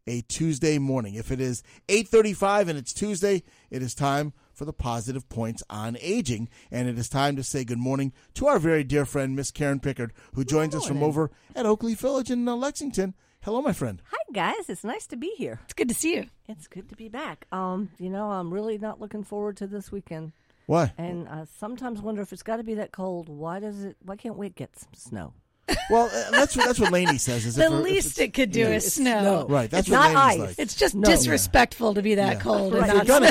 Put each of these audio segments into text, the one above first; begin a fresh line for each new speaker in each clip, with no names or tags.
a Tuesday morning. If it is 8:35 and it's Tuesday, it is time for the Positive Points on Aging. And it is time to say good morning to our very dear friend, Miss Karen Pickard, who joins us from over at Oakleaf Village in Lexington. Hello, my friend.
Hi, guys. It's nice to be here.
It's good to see you.
It's good to be back. I'm really not looking forward to this weekend.
Why?
And I sometimes wonder if it's got to be that cold. Why can't we get some snow?
Well, that's what Lainey says. Is
the least it could do is snow.
Right, that's
it's
what
not
Lainey's
ice.
like.
It's just disrespectful to be that cold.
Right.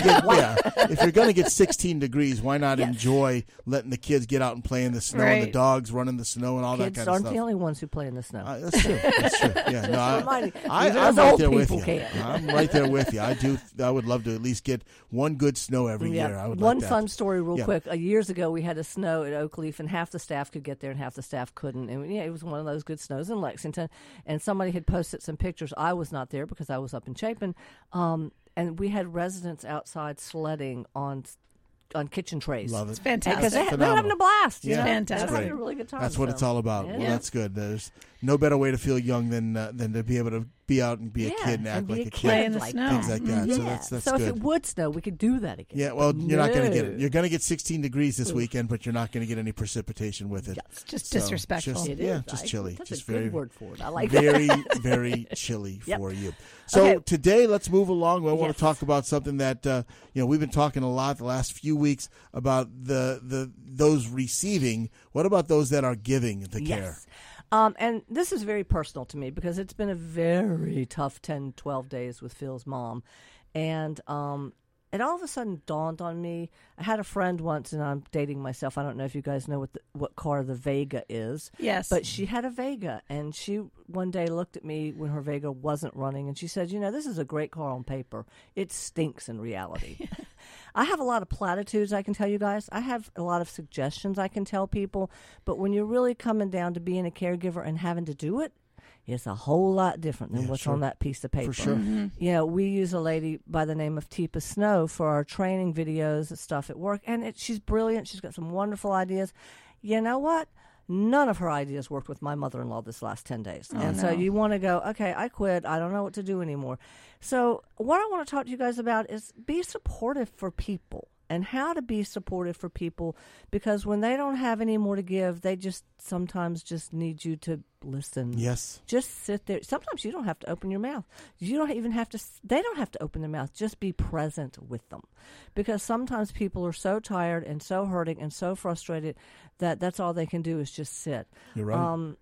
If you're going to get 16 degrees, why not enjoy letting the kids get out and play in the snow and the dogs run in the snow and all that kind of stuff?
Kids aren't the only ones who play in the snow.
That's true. That's true. Yeah, no,
I'm
right there with you.
Can.
I'm right there with you. I would love to at least get one good snow every year. I would
one
like that.
fun story real quick. Years ago, we had a snow at Oakleaf, and half the staff could get there and half the staff couldn't. And it was one of those good snows in Lexington, and somebody had posted some pictures. I was not there because I was up in Chapin, and we had residents outside sledding on kitchen trays.
Love it.
It's fantastic.
Because they're having a blast.
Yeah,
fantastic.
They're having a really good time.
That's what it's all about.
Yeah.
Well, that's good. There's no better way to feel young than to be able to be out and be a kid and act like a kid.
Play in the snow.
Things like that.
Yeah.
So that's
so
good.
if it would snow, we could do that again.
Yeah, well, you're not going to get it. You're going to get 16 degrees this weekend, but you're not going to get any precipitation with it.
It's just disrespectful.
Just chilly.
That's
just
a good word for it. I like
very,
that.
very chilly for you. So today, let's move along. I want to talk about something that we've been talking a lot the last few weeks about those receiving. What about those that are giving the care?
And this is very personal to me because it's been a very tough 10, 12 days with Phil's mom. And it all of a sudden dawned on me. I had a friend once, and I'm dating myself. I don't know if you guys know what car the Vega is.
Yes.
But she had a Vega, and she one day looked at me when her Vega wasn't running, and she said, this is a great car on paper. It stinks in reality. I have a lot of platitudes I can tell you guys. I have a lot of suggestions I can tell people. But when you're really coming down to being a caregiver and having to do it, it's a whole lot different than what's on that piece of paper.
For sure.
Mm-hmm. We use a lady by the name of Teepa Snow for our training videos and stuff at work. And she's brilliant. She's got some wonderful ideas. You know what? None of her ideas worked with my mother-in-law this last 10 days. So you want to go, okay, I quit. I don't know what to do anymore. So what I want to talk to you guys about is be supportive for people and how to be supportive for people, because when they don't have any more to give, they sometimes need you to listen.
Yes.
Just sit there. Sometimes you don't have to open your mouth. You don't even have to, they don't have to open their mouth. Just be present with them. Because sometimes people are so tired and so hurting and so frustrated that that's all they can do is just sit.
You're right.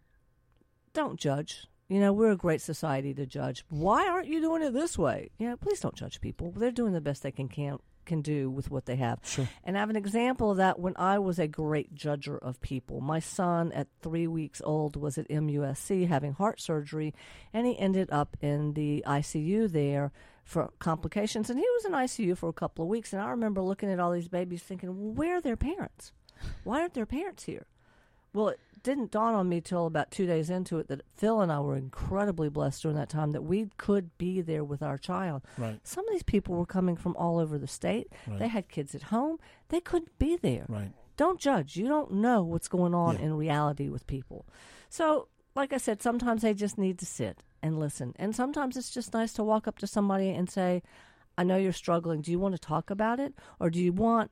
Don't judge. We're a great society to judge. Why aren't you doing it this way? Please don't judge people. They're doing the best they can do with what they have.
Sure.
And I have an example of that when I was a great judger of people. My son at 3 weeks old was at MUSC having heart surgery, and he ended up in the ICU there for complications. And he was in ICU for a couple of weeks, and I remember looking at all these babies thinking, well, where are their parents? Why aren't their parents here? Well, it didn't dawn on me till about 2 days into it that Phil and I were incredibly blessed during that time that we could be there with our child.
Right.
Some of these people were coming from all over the state.
Right.
They had kids at home. They couldn't be there.
Right.
Don't judge. You don't know what's going on in reality with people. So, like I said, sometimes they just need to sit and listen. And sometimes it's just nice to walk up to somebody and say, I know you're struggling. Do you want to talk about it? Or do you want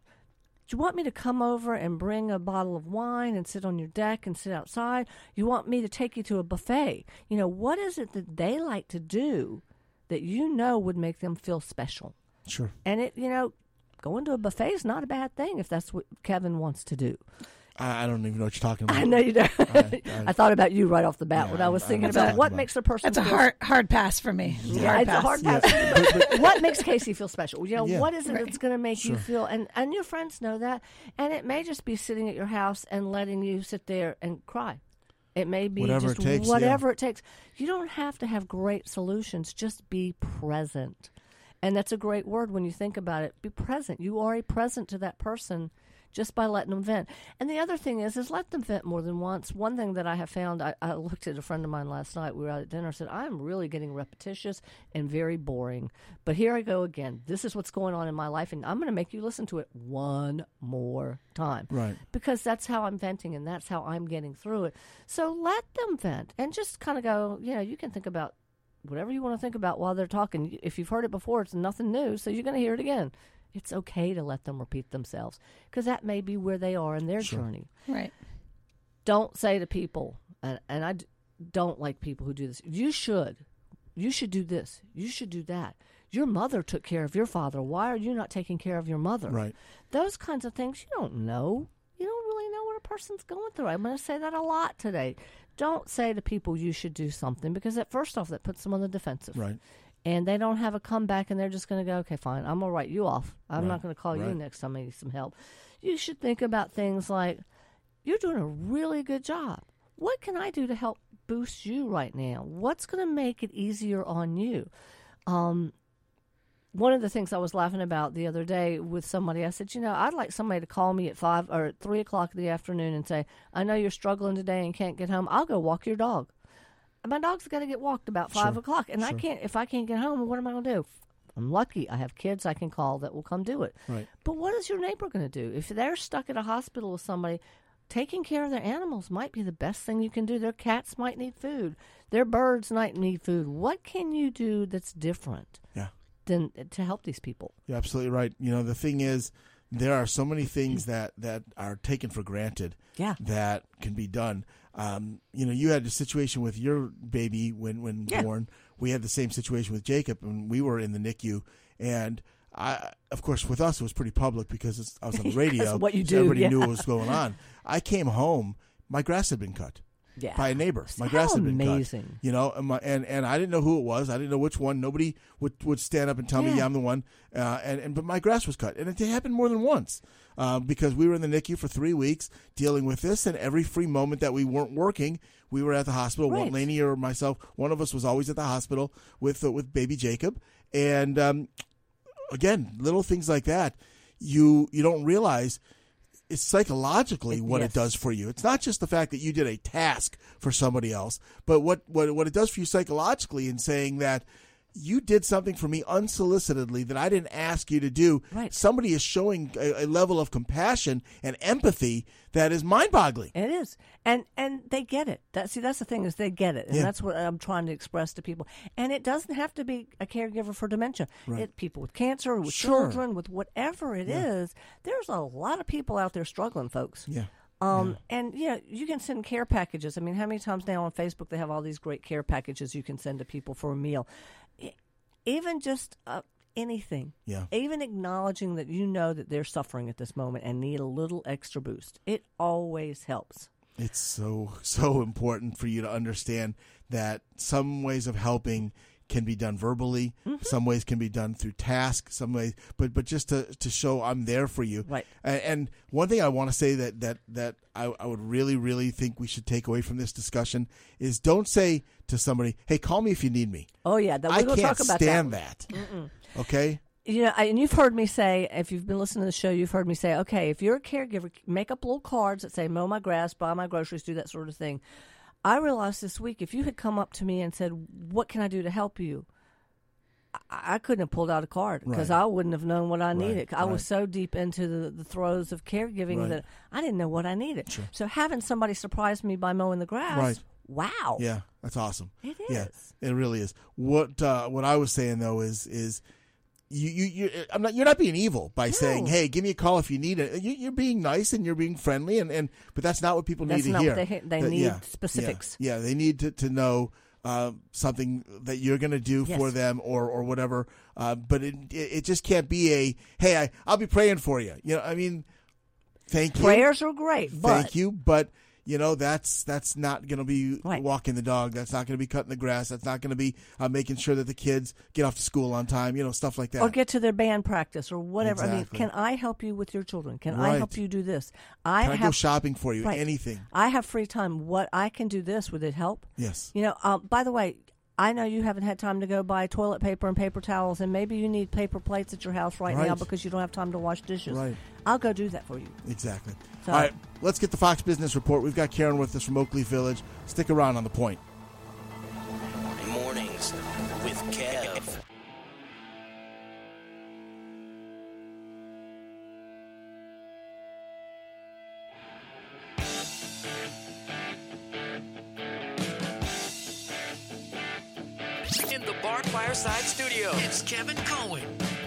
me to come over and bring a bottle of wine and sit on your deck and sit outside? You want me to take you to a buffet? What is it that they like to do that would make them feel special?
Sure.
And going to a buffet is not a bad thing if that's what Kevin wants to do.
I don't even know what you're talking about.
I know you don't. I thought about you right off the bat when I was thinking about what makes a person
feel...
That's
a hard pass for me.
It's a hard pass. But what makes Casey feel special? What is it that's going to make you feel... And your friends know that. And it may just be sitting at your house and letting you sit there and cry. It may be
whatever
it takes. You don't have to have great solutions. Just be present. And that's a great word when you think about it. Be present. You are a present to that person just by letting them vent. And the other thing is let them vent more than once. One thing that I have found, I looked at a friend of mine last night. We were out at dinner. Said, I'm really getting repetitious and very boring. But here I go again. This is what's going on in my life, and I'm going to make you listen to it one more time.
Right.
Because that's how I'm venting, and that's how I'm getting through it. So let them vent and just kind of go, you can think about whatever you want to think about while they're talking. If you've heard it before, it's nothing new, so you're going to hear it again. It's okay to let them repeat themselves because that may be where they are in their journey.
Right.
Don't say to people, and I don't like people who do this, you should do this, you should do that. Your mother took care of your father. Why are you not taking care of your mother?
Right.
Those kinds of things you don't know. You don't really know what a person's going through. I'm going to say that a lot today. Don't say to people you should do something because first off, that puts them on the defensive.
Right.
And they don't have a comeback and they're just going to go, okay, fine, I'm going to write you off. I'm not going to call you next time I need some help. You should think about things like, you're doing a really good job. What can I do to help boost you right now? What's going to make it easier on you? One of the things I was laughing about the other day with somebody, I said, I'd like somebody to call me at 5 or 3 o'clock in the afternoon and say, I know you're struggling today and can't get home. I'll go walk your dog. My dog's got to get walked about 5 o'clock, and if I can't get home, what am I going to do? I'm lucky. I have kids I can call that will come do it.
Right.
But what is your neighbor going to do? If they're stuck at a hospital with somebody, taking care of their animals might be the best thing you can do. Their cats might need food. Their birds might need food. What can you do that's different?
Yeah.
Than to help these people?
You're absolutely right. The thing is, there are so many things that are taken for granted that can be done. You had a situation with your baby when born. We had the same situation with Jacob, and we were in the NICU. And of course, with us, it was pretty public because I was on the radio.
What you
so
do,
everybody knew what was going on. I came home, my grass had been cut.
Yeah.
By a neighbor. My grass had been
amazing.
cut. And I didn't know who it was. I didn't know which one. Nobody would stand up and tell me I'm the one. But my grass was cut. And it happened more than once because we were in the NICU for 3 weeks dealing with this. And every free moment that we weren't working, we were at the hospital.
Right.
Lainey or myself, one of us was always at the hospital with baby Jacob. And again, little things like that, you don't realize it's psychologically what it does for you. It's not just the fact that you did a task for somebody else, but what it does for you psychologically in saying that you did something for me unsolicitedly that I didn't ask you to do.
Right.
Somebody is showing a level of compassion and empathy that is mind-boggling.
It is. And they get it. That's the thing is they get it. And that's what I'm trying to express to people. And it doesn't have to be a caregiver for dementia.
Right.
People with cancer, with children, with whatever it is, there's a lot of people out there struggling, folks.
Yeah.
And, you can send care packages. I mean, how many times now on Facebook they have all these great care packages you can send to people for a meal. Even just anything.
Yeah.
Even acknowledging that you know that they're suffering at this moment and need a little extra boost. It always helps. It's
so important for you to understand that some ways of helping can be done verbally. Mm-hmm. Some ways can be done through task. Some ways, but just to show I'm there for you.
Right.
And one thing I want to say that I would really, really think we should take away from this discussion is don't say to somebody, "Hey, call me if you need me."
Oh yeah,
I can't
talk about
stand that. Okay.
And you've heard me say, if you've been listening to the show, you've heard me say, okay, if you're a caregiver, make up little cards that say, mow my grass, buy my groceries, do that sort of thing. I realized this week, if you had come up to me and said, what can I do to help you? I couldn't have pulled out a card because I wouldn't have known what I needed. I was so deep into the throes of caregiving that I didn't know what I needed. Sure. So having somebody surprise me by mowing the grass, wow.
Yeah, that's awesome.
It is.
Yeah, it really is. What I was saying, though, is you're not being evil by saying, "Hey, give me a call if you need it." You're being nice and you're being friendly, but that's not what people need to hear.
What they need specifics.
Yeah, they need to know something that you're going to do for them or whatever. But it just can't be a, "Hey, I'll be praying for you." I mean, thank you.
Prayers are great.
Thank you, but. That's not going to be walking the dog. That's not going to be cutting the grass. That's not going to be making sure that the kids get off to school on time, stuff like that.
Or get to their band practice or whatever.
Exactly.
I mean, can I help you with your children? Can I help you do this?
Can I go shopping for you? Anything.
I have free time. What I can do this, would it help?
Yes.
By the way, I know you haven't had time to go buy toilet paper and paper towels, and maybe you need paper plates at your house right now because you don't have time to wash dishes.
Right.
I'll go do that for you.
Exactly.
So,
all right, let's get the Fox Business Report. We've got Karen with us from Oakleaf Village. Stick around on The Point.
Mornings with Kev. Fireside Studio. It's Kevin Cohen.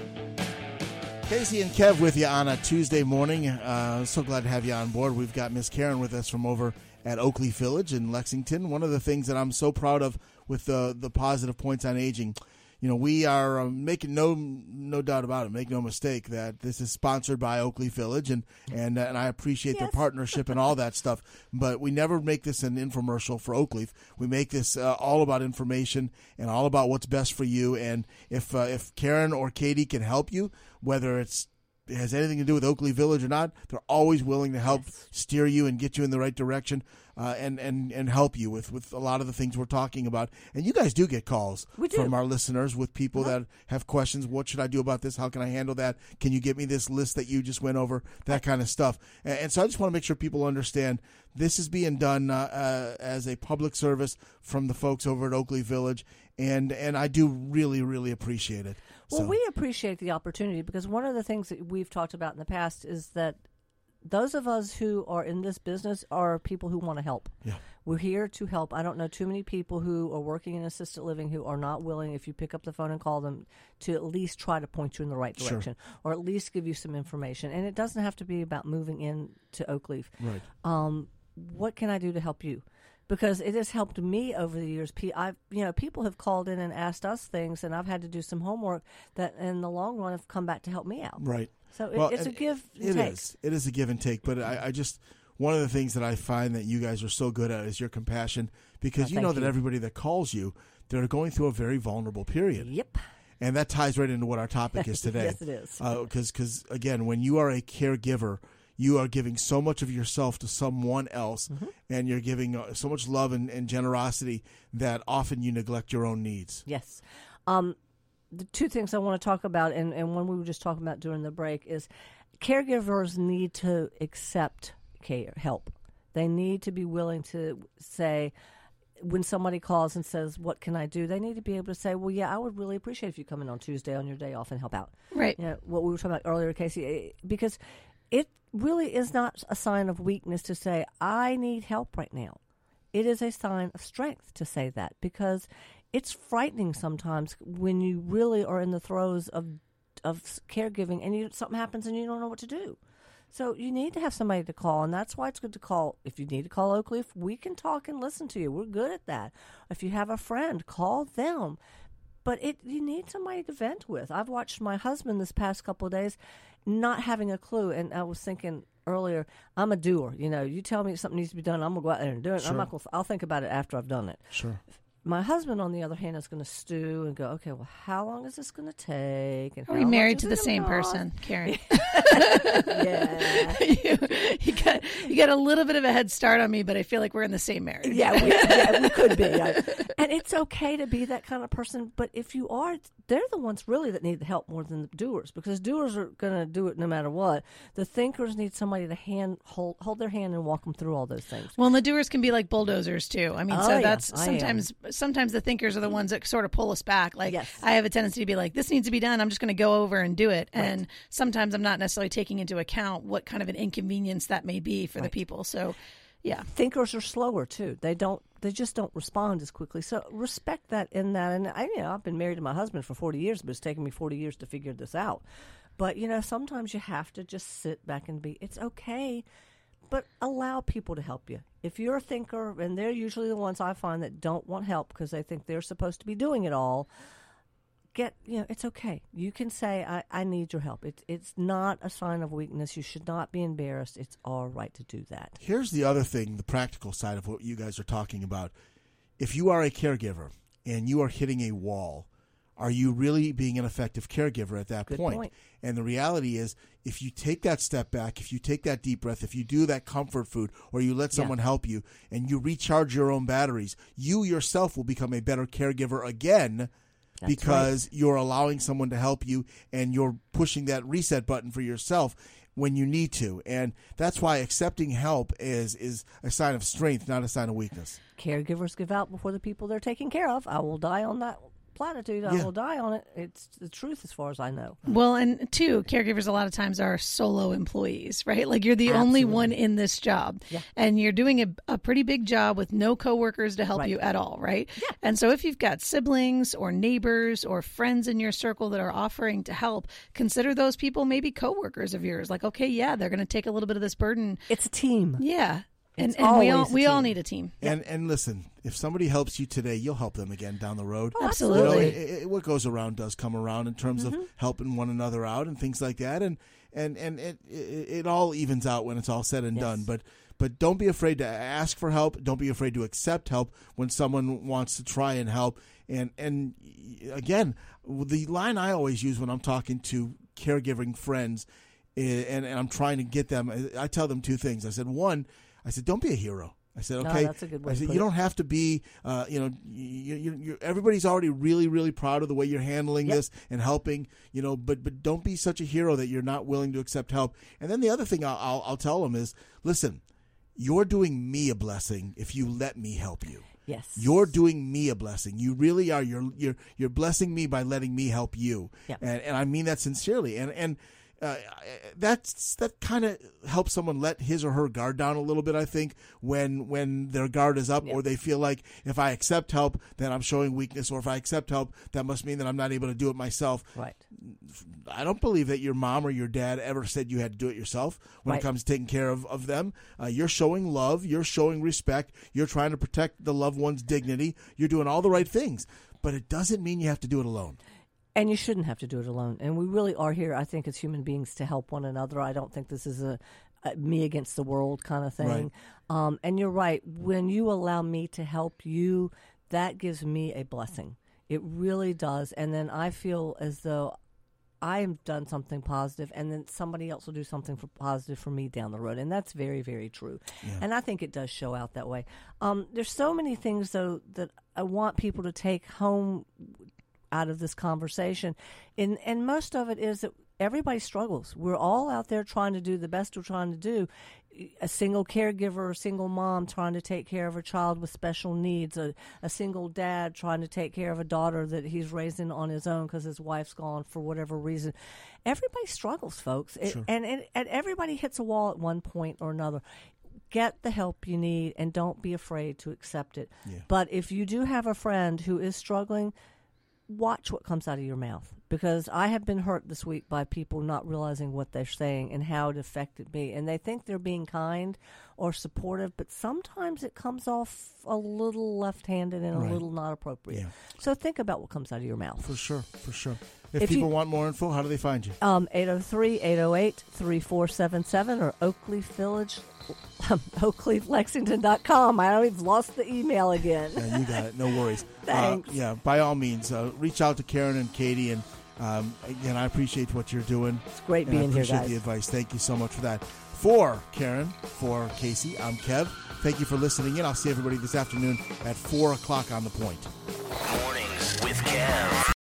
Casey and Kev with you on a Tuesday morning. So glad to have you on board. We've got Miss Karen with us from over at Oakleaf Village in Lexington. One of the things that I'm so proud of with the positive points on aging, we are making no doubt about it, make no mistake that this is sponsored by Oakleaf Village, and I appreciate their partnership and all that stuff. But we never make this an infomercial for Oakleaf. We make this all about information and all about what's best for you. And if Karen or Katie can help you, whether it has anything to do with Oakleaf Village or not, they're always willing to help steer you and get you in the right direction, and help you with a lot of the things we're talking about. And you guys do get calls from our listeners with people that have questions. What should I do about this? How can I handle that? Can you get me this list that you just went over? That kind of stuff. And so I just want to make sure people understand this is being done as a public service from the folks over at Oakleaf Village, and I do really, really appreciate it.
Well, we appreciate the opportunity because one of the things that we've talked about in the past is that those of us who are in this business are people who want to help.
Yeah.
We're here to help. I don't know too many people who are working in assisted living who are not willing, if you pick up the phone and call them, to at least try to point you in the right direction or at least give you some information. And it doesn't have to be about moving into Oakleaf.
Right.
What can I do to help you? Because it has helped me over the years. People have called in and asked us things, and I've had to do some homework that, in the long run, have come back to help me out.
Right.
So it's a give and take.
It is a give and take. But I just, one of the things that I find that you guys are so good at is your compassion, because you know that everybody that calls you, they're going through a very vulnerable period.
Yep.
And that ties right into what our topic is today.
Yes, it is.
Because, again, when you are a caregiver, you are giving so much of yourself to someone else, and you're giving so much love and generosity that often you neglect your own needs.
Yes. The two things I want to talk about, and one we were just talking about during the break, is caregivers need to accept help. They need to be willing to say, when somebody calls and says, what can I do? They need to be able to say, well, yeah, I would really appreciate if you come in on Tuesday on your day off and help out.
Right.
What we were talking about earlier, Casey, because it really is not a sign of weakness to say, I need help right now. It is a sign of strength to say that, because it's frightening sometimes when you really are in the throes of caregiving and something happens and you don't know what to do. So you need to have somebody to call, and that's why it's good to call. If you need to call Oakleaf, we can talk and listen to you. We're good at that. If you have a friend, call them. But you need somebody to vent with. I've watched my husband this past couple of days not having a clue, and I was thinking earlier, I'm a doer. You tell me something needs to be done, I'm going to go out there and do it.
Sure.
I'll think about it after I've done it.
Sure.
My husband, on the other hand, is going to stew and go, okay, well, how long is this going to take? And
are we married to the same person, Karen?
Yeah.
you got a little bit of a head start on me, but I feel like we're in the same marriage.
Yeah, we could be. And it's okay to be that kind of person, but if you are, they're the ones really that need the help more than the doers, because doers are going to do it no matter what. The thinkers need somebody to hold their hand and walk them through all those things.
Well, and the doers can be like bulldozers too. I mean, that's sometimes the thinkers are the ones that sort of pull us back. Like, I have a tendency to be like, this needs to be done, I'm just going to go over and do it. Right. And sometimes I'm not necessarily taking into account what kind of an inconvenience that may be for the people. So, yeah.
Thinkers are slower too. They just don't respond as quickly. So respect that in that. And I've been married to my husband for 40 years, but it's taken me 40 years to figure this out. But, sometimes you have to just sit back and it's okay, but allow people to help you. If you're a thinker, and they're usually the ones I find that don't want help because they think they're supposed to be doing it all, it's okay. You can say, I need your help. It's not a sign of weakness. You should not be embarrassed. It's all right to do that.
Here's the other thing, the practical side of what you guys are talking about. If you are a caregiver and you are hitting a wall, are you really being an effective caregiver at that point? And the reality is, if you take that step back, if you take that deep breath, if you do that comfort food, or you let someone help you, and you recharge your own batteries, you yourself will become a better caregiver again. That's because you're allowing someone to help you, and you're pushing that reset button for yourself when you need to. And that's why accepting help is a sign of strength, not a sign of weakness.
Caregivers give out before the people they're taking care of. I will die on that platitude. I will die on it. It's the truth as far as I know.
Well, and two, caregivers a lot of times are solo employees, right? Like you're the only one in this job, and you're doing a pretty big job with no coworkers to help you at all, right? Yeah. And so if you've got siblings or neighbors or friends in your circle that are offering to help, consider those people maybe coworkers of yours. Like, okay, yeah, they're going to take a little bit of this burden.
It's a team.
Yeah. And we all need a team.
And listen, if somebody helps you today, you'll help them again down the road.
Oh, absolutely.
You know, what goes around does come around in terms of helping one another out and things like that. And it all evens out when it's all said and done. But don't be afraid to ask for help. Don't be afraid to accept help when someone wants to try and help. And again, the line I always use when I'm talking to caregiving friends and I'm trying to get them, I tell them two things. I said, don't be a hero. I said, okay.
No, that's a good way
I said, you don't have to be, everybody's already really, really proud of the way you're handling this and helping, but don't be such a hero that you're not willing to accept help. And then the other thing I'll tell them is, listen, you're doing me a blessing if you let me help you.
Yes.
You're doing me a blessing. You really are. You're blessing me by letting me help you. Yeah. And I mean that sincerely. And that kind of helps someone let his or her guard down a little bit, I think, when their guard is up or they feel like if I accept help, then I'm showing weakness, or if I accept help, that must mean that I'm not able to do it myself.
Right.
I don't believe that your mom or your dad ever said you had to do it yourself when it comes to taking care of them. You're showing love. You're showing respect. You're trying to protect the loved one's dignity. You're doing all the right things, but it doesn't mean you have to do it alone.
And you shouldn't have to do it alone. And we really are here, I think, as human beings to help one another. I don't think this is a me against the world kind of thing. Right. And you're right. When you allow me to help you, that gives me a blessing. It really does. And then I feel as though I've done something positive, and then somebody else will do something positive for me down the road. And that's very, very true. Yeah. And I think it does show out that way. There's so many things, though, that I want people to take home out of this conversation. And most of it is that everybody struggles. We're all out there trying to do the best we're trying to do. A single caregiver, a single mom trying to take care of a child with special needs, a single dad trying to take care of a daughter that he's raising on his own because his wife's gone for whatever reason. Everybody struggles, folks.
Sure.
And everybody hits a wall at one point or another. Get the help you need, and don't be afraid to accept it. Yeah. But if you do have a friend who is struggling, watch what comes out of your mouth, because I have been hurt this week by people not realizing what they're saying and how it affected me. And they think they're being kind or supportive, but sometimes it comes off a little left-handed and a little not appropriate. Yeah. So think about what comes out of your mouth.
For sure. If people want more info, how do they find you?
803-808-3477 or OakleafLexington.com. I've lost the email again.
Yeah, you got it. No worries.
Thanks.
By all means, reach out to Karen and Katie. And again, I appreciate what you're doing.
It's great being here, guys.
I appreciate the advice. Thank you so much for that. For Karen, for Casey, I'm Kev. Thank you for listening in. I'll see everybody this afternoon at 4 o'clock on The Point.
Mornings with Kev.